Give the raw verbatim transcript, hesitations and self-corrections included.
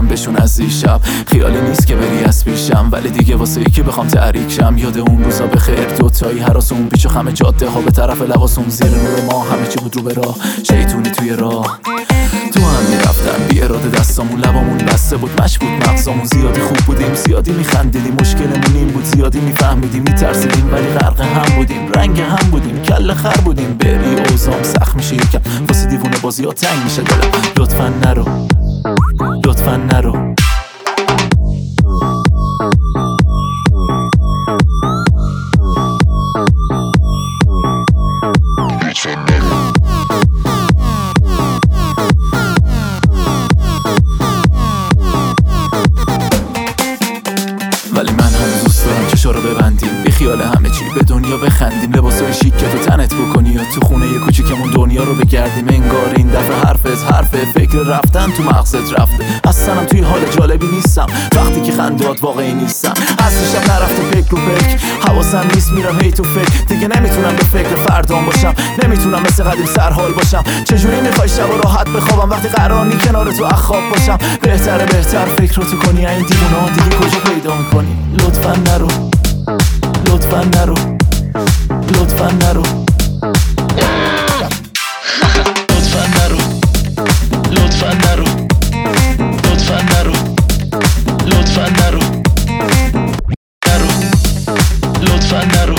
میگم بهشون از دیشب خیالی نیست که بری از پیشم، ولی دیگه واسه ای که بخوام تحریک شم. یاد اون روزا به خیر دوتایی هراس اون پیچ و خم جاده ها به طرف لباسون زیر نور ما همه چی بود رو به راه شیطونی توی راه. تو هم میرفتم بی اراده دستامون لبامون بسته بود مش بود مغزامون. زیادی خوب بودیم زیادی میخندیدیم، مشکلمون این بود زیادی میفهمیدیم میترسیدیم، ولی غرق هم بودیم رنگ هم بودیم کله خر بودیم. بری اوزام سخت میشه یکم واسه دیوونه بازی ها تنگ میشه دلم. لطفا نرو لطفا نرو ولی من هم دوست دارم چشا رو ببندیم بی خیال همه چی به دنیا بخندیم، لباسای شیک که تو تنت بکنی یا تو خونه یه کوچیکمون دنیا رو بگردیم. انگار این دفعه حرفت حرفه فکر رفتن تو مغزت رفته. اصلا توی حال جالبی نیستم وقتی که خندات واقعی نیستم. اصلشم نرفته فکر رو فکر حواسم نیست میرم هی تو فکر. دیگه نمیتونم به فکر فردام باشم، نمیتونم مثل قدیم سرحال باشم. چجوری میخوای شب و راحت بخوابم وقتی قرار نی کنار تو اخواب باشم؟ بهتره بهتر فکر رو تو کنی این دیوونا دیگه کجا پیدا میکنی؟ لطفا نرو لطفا نرو لطفا نرو لطفا نرو لطفا نرو لطفا نرو لطفا نرو نرو لطفا نرو